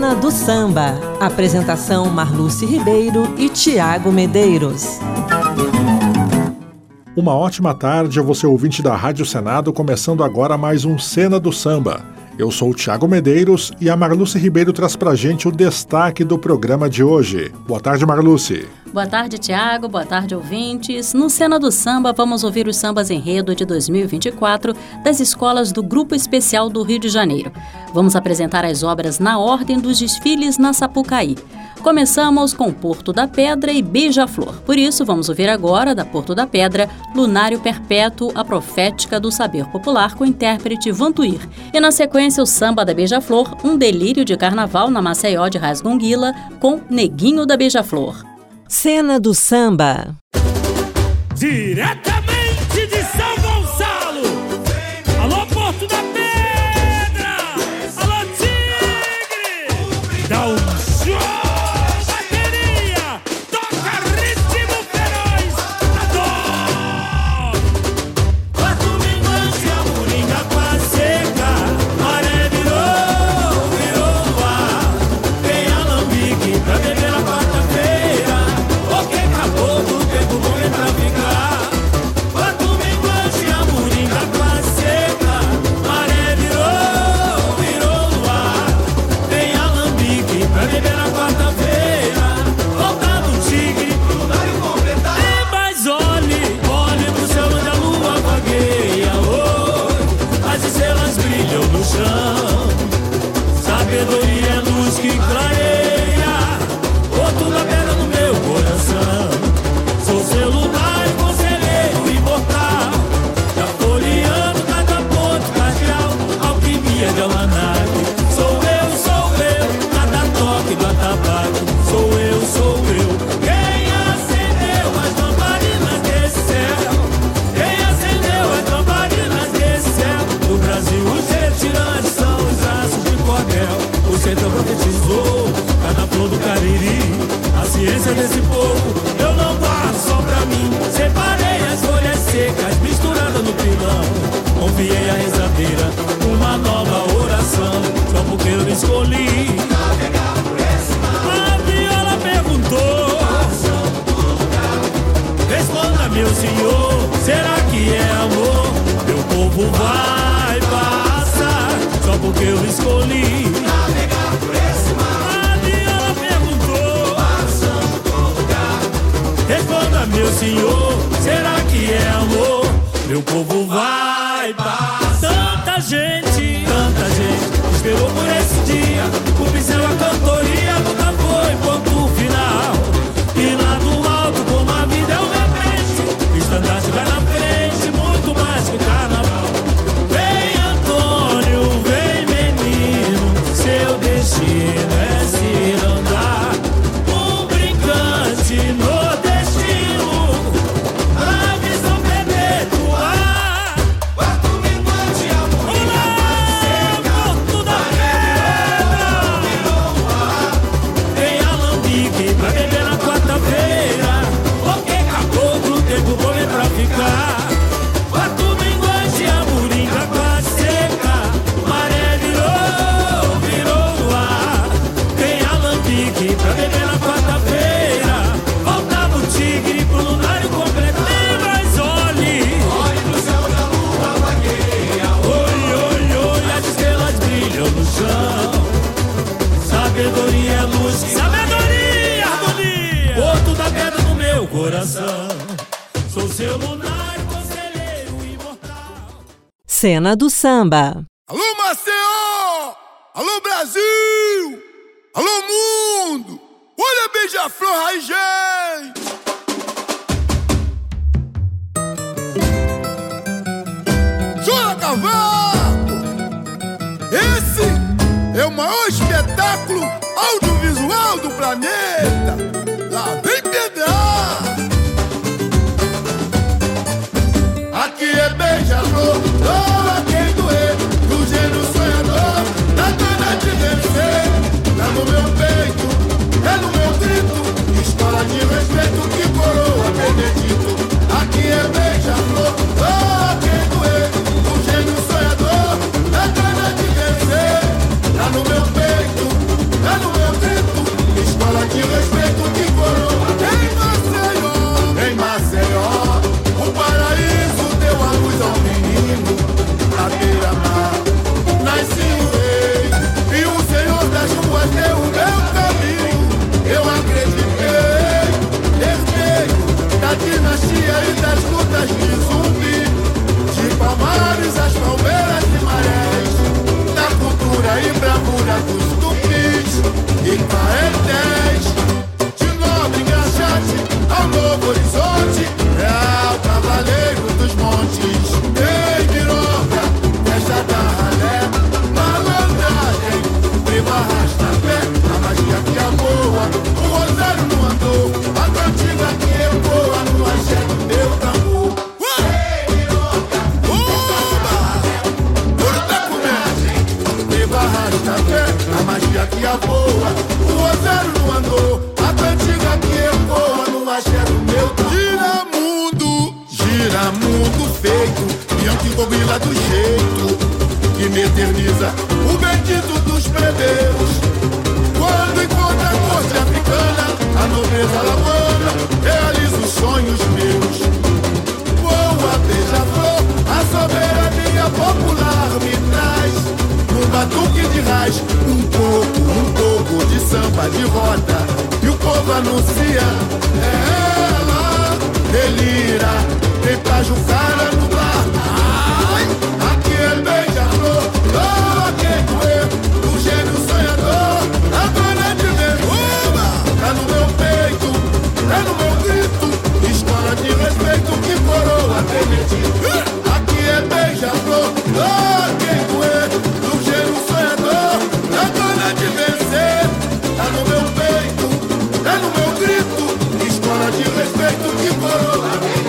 Cena do Samba. Apresentação Marluce Ribeiro e Tiago Medeiros. Uma ótima tarde a você, ouvinte da Rádio Senado, começando agora mais um Cena do Samba. Eu sou o Tiago Medeiros e a Marluce Ribeiro traz pra gente o destaque do programa de hoje. Boa tarde, Marluce. Boa tarde, Tiago. Boa tarde, ouvintes. No Cena do Samba, vamos ouvir os sambas enredo de 2024 das escolas do Grupo Especial do Rio de Janeiro. Vamos apresentar as obras na ordem dos desfiles na Sapucaí. Começamos com Porto da Pedra e Beija-Flor. Por isso, vamos ouvir agora, da Porto da Pedra, Lunário Perpétuo, a Profética do Saber Popular, com o intérprete Vantuir. E na sequência, o samba da Beija-Flor, Um Delírio de Carnaval na Maceió de Rasgonguila, com Neguinho da Beija-Flor. Cena do Samba. Diretamente de São Gonçalo. Alô, Porto da Pedra. Alô, Tigre. Dá um show, bateria. Toca ritmo feroz. Adoro. Quarto minguante, a moringa quase seca. Maré virou luar. Tem alambique pra beber na quarta-feira. Acabou do tempo bom é pra ficar. Quanto minguante, a moringa quase seca. Maré virou luar. Tem alambique pra beber na quarta-feira. Volta no Tigre, lunário completar. Mas olhe pro céu onde a lua vagueia. Oh, as estrelas brilham no chão. Sabedoria é luz que clareia. Porto da Pedra no meu coração. Sou seu lugar e conselheiro imortal. Já folheando cada ponto cardeal. Alquimia de almanaque. Sou eu, cada toque do atabaque. Sou eu. Quem acendeu as lamparinas desse céu? Quem acendeu as lamparinas desse céu? No Brasil os retirantes são os aços de cordel. O sertão profetizou cada flor do Cariri. A ciência desse povo eu não guardo só pra mim. Separei as folhas secas misturadas no pilão. Confiei a rezadeira, uma nova oração. Só porque eu escolhi navegar por esse mar. A viola perguntou: responda, meu senhor, será que é amor? Meu povo vai passar. Só porque eu escolhi navegar por esse mar. A viola perguntou: responda, meu senhor, será que é amor? Meu povo vai passar. Tanta gente esperou por esse dia. O pincel, a cantoria nunca foi ponto final. E lá do alto, como a vida é uma frente, o estandarte vai na frente, muito mais que o carnaval. Vem, Antônio, vem, menino, seu destino é se andar. Um brincante nordestino, a visão perpetuar. Quarto minguante, a moringa quase seca. Porto da Pedra virou luar. Tem alambique pra beber na quarta-feira. Porque acabou do tempo bom é pra ficar. Quarto minguante, a moringa quase seca. Maré virou luar. Tem alambique pra beber na quarta-feira. Voltava o Tigre pro lunário completo. Mas olhe pro céu da lua vagueia. Oi, as estrelas brilham no chão. Sabedoria é luz. Sabedoria, harmonia. Porto da Pedra no meu coração. Sou seu lunário, conselheiro imortal. Cena do Samba. Alô, Maceió! Alô, Brasil! Alô, mundo! Olha, Beija-Flor, aí, gente! Jura Cavaco! Esse é o maior espetáculo audiovisual do planeta! Lá vem pedrar! Aqui é Beija-Flor, doa quem doer, do gênio sonhador, da gana de vencer. É no meu peito, é no meu grito, escola de respeito que coroa Benedito. Aqui é Beija-Flor, doa quem doer, do gênio sonhador, da gana de vencer. É no meu peito, é no sei das lutas de Zumbi, de Palmares às palmeiras e marés, da cultura e bravura dos tupis e caetés, de Nobre Engraxate ao Novo Horizonte, é o cavaleiro dos montes. Ei, Miroca, festa da ralé, malandragem, prima arrasta-pé, a magia que é boa, o rosário não andou, a cantiga que ecoa no axé do meu tambor. Ei, Miroca, ouro tá comendo, prima arrasta-pé, a magia que é boa, o rosário não andou, a cantiga que ecoa no axé do meu tambor. Gira mundo feito, Bianchi Cogila do jeito que me eterniza, o bendito dos plebeus. Quando encontra a corte africana, a nobreza lagoana, realiza os sonhos meus. Voa, beija-flor, a soberania popular me traz, num batuque de raiz, um pouco de samba de roda, e o povo anuncia, é ela, delira. Vem pra Jucara no bar. Ai, aqui é beija-flor, quem doer, o gênio sonhador, a dona de derruba. Tá no meu peito, tá no meu grito, escola de respeito que coroa benedito. Aqui é beija-flor, quem doer, o gênio sonhador, a dona de vencer. Tá no meu peito, tá no meu grito, escola de respeito que coroa benedito.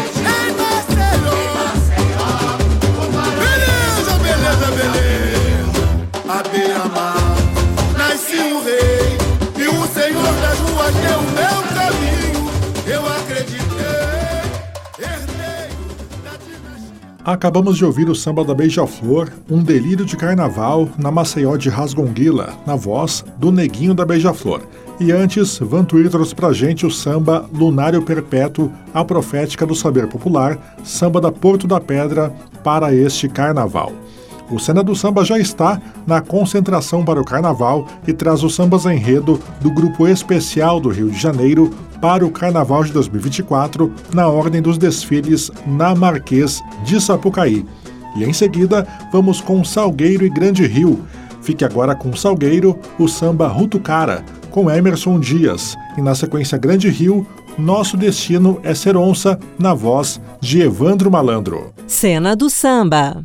A beira-mar, nasci um rei, e o Senhor das ruas deu o meu caminho. Eu acreditei, herdeiro da dinastia. Acabamos de ouvir o samba da Beija-Flor, um delírio de carnaval, na Maceió de Rasgonguila, na voz do Neguinho da Beija-Flor. E antes, Vantuir trouxe pra gente o samba Lunário Perpétuo, a profética do saber popular, samba da Porto da Pedra para este carnaval. O Cena do Samba já está na concentração para o Carnaval e traz os sambas enredo do Grupo Especial do Rio de Janeiro para o Carnaval de 2024, na ordem dos desfiles na Marquês de Sapucaí. E em seguida, vamos com Salgueiro e Grande Rio. Fique agora com Salgueiro, o samba Rutucara, com Emerson Dias. E na sequência Grande Rio, Nosso Destino é Ser Onça, na voz de Evandro Malandro. Cena do Samba.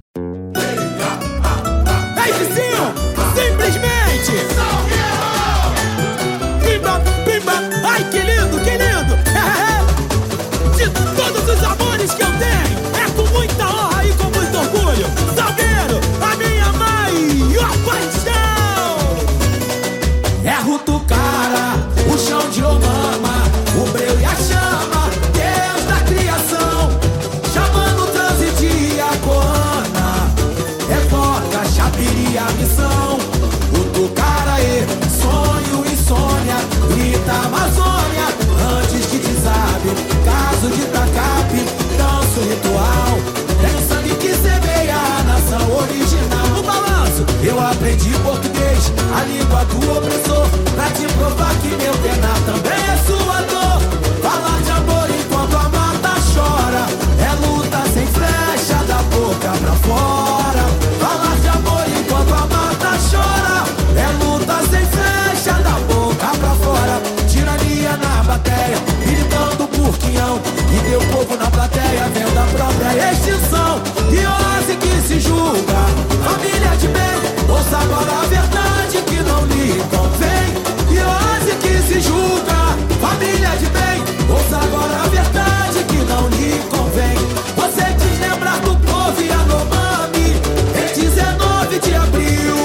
Que eu tenho, é com muita honra e com muito orgulho. Salgueiro, a minha maior paixão. É Rutucara, o chão de Omama, o breu e a chama, Deus da criação, chamando o trânsito de Acoana, evoca Chapiri a missão. Rutucara e sonho, insônia, grita Amazônia, antes que desabe, caso de tacape. Ritual, tem sangue que semeia a nação original. No balanço, eu aprendi português, a língua do opressor, pra te provar que meu penar também é sua dor. Falar de amor enquanto a mata chora, é luta sem flecha da boca pra fora. Falar de amor enquanto a mata chora, é luta sem flecha da boca pra fora. Tirania na bateia, gritando por quinhão, e deu povo na plateia vendo a própria extinção. Iose que se julga, família de bem, ouça agora a verdade que não lhe convém. Iose que se julga, família de bem, ouça agora a verdade que não lhe convém. Você deslembrar do povo Yanomami em 19 de abril,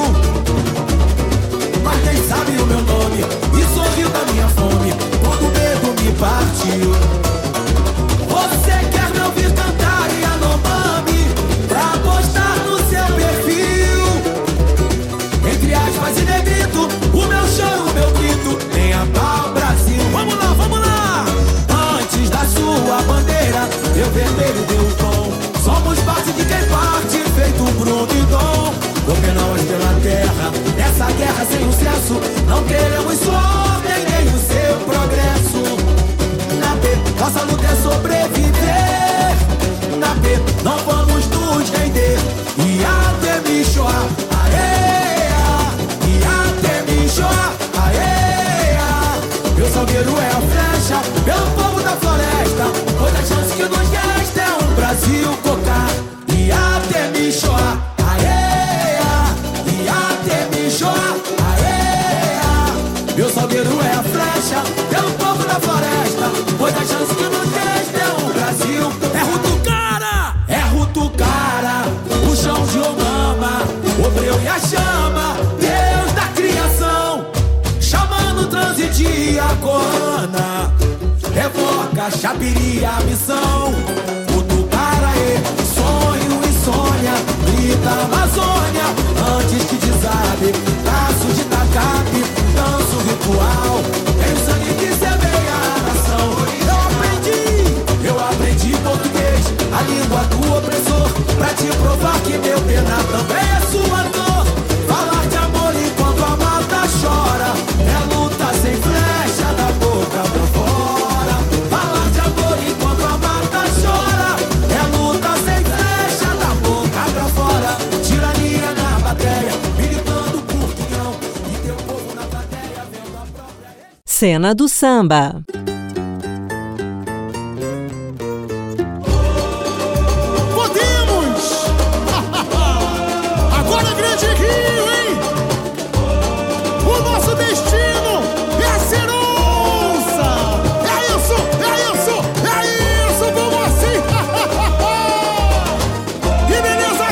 mas nem sabe o meu nome e sorriu da minha fome quando o medo me partiu. Você quer me ouvir cantar Yanomami pra postar no seu perfil, entre aspas e negrito, o meu choro, o meu grito, venha pau Brasil. Vamos lá, vamos lá! Antes da sua bandeira, meu vermelho deu o tom. Somos parte de quem parte, feito Bruno e Dom. Governamos pela terra, nessa guerra sem sucesso, não queremos sua ordem nem o seu progresso. Nossa luta é sobreviver. Cena do Samba. Podemos! Agora Grande Rio, hein? O nosso destino é ser onça! É isso, vamos assim! Que beleza,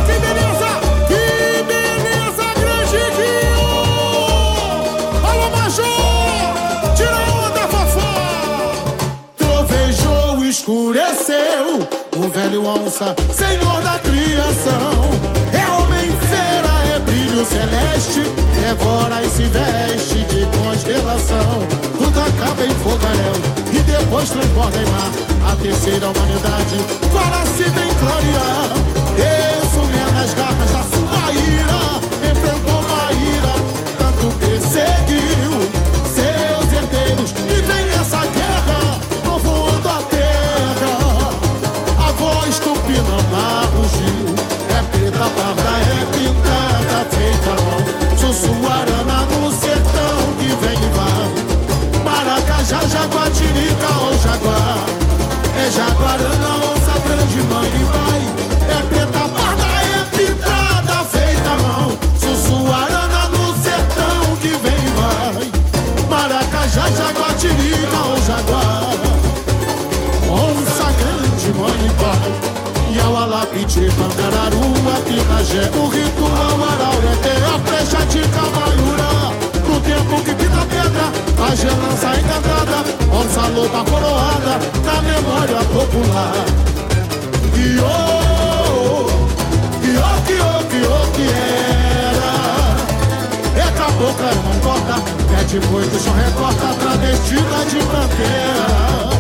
Grande Rio! Alô, Major! Tira a onda, Fafá! Trovejou, escureceu, o velho onça, senhor da criação. É homem fera, é brilho celeste, devora e se veste de constelação. Tudo acaba em fogaréu e depois transborda em mar. A terceira humanidade para se bem clarear. Resume nas garras da sua ira, enfrentou uma ira, tanto perseguiu seus herdeiros. E vem essa guerra povoando a terra. A voz tupinambá rugiu, é preta, parda, é pintada, feita mão. Sussuarana no sertão que vem e vai. Maracajá, jaguatirica ou jaguar. É jaguarana, onça, grande mãe e pai. É preta, parda, é pintada, feita mão. Sussuarana no sertão que vem e vai. Maracajá, jaguatirica ou jaguar. Onça, grande mãe e pai. Iaualá, Piti, Pangararu, Apinagé, o ritual Araureté, a flecha de Camaiurá. No tempo que pinta pedra, a gelança encantada, onça loba coroada, na memória popular. Que era. É cabocla, não corta, é depois do chão recorta, travestida de pantera.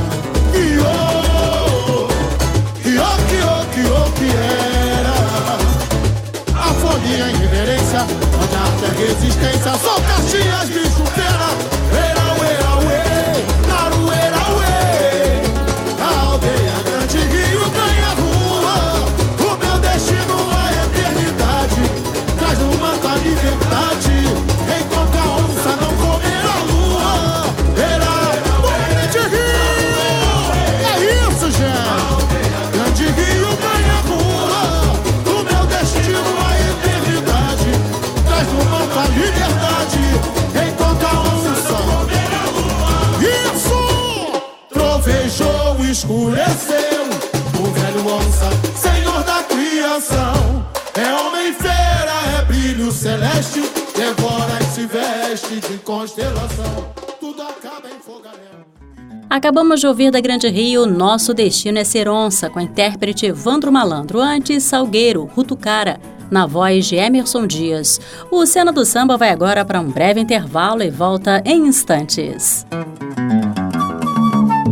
Que era. A folia em reverência, onde a arte é resistência, só Caxias, bicho fera. Ué, naruera, ué. A aldeia Grande Rio ganha rua. O meu destino é eternidade. Traz no manto a liberdade. Enquanto a onça não comer a lua. Grande Rio. É isso, gente. Grande Rio ganha rua. O meu destino é eternidade. Traz no manto a liberdade. Enquanto a onça comer a lua. Isso! Trovejou, escureceu. O velho onça, senhor da criação. É homem fera, é brilho celeste. Devora e se veste de constelação. Tudo acaba em fogaréu. Acabamos de ouvir da Grande Rio Nosso Destino é Ser Onça, com a intérprete Evandro Malandro, antes Salgueiro, Rutucara, na voz de Emerson Dias. O Cena do Samba vai agora para um breve intervalo e volta em instantes.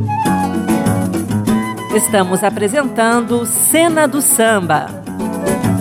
Estamos apresentando Cena do Samba.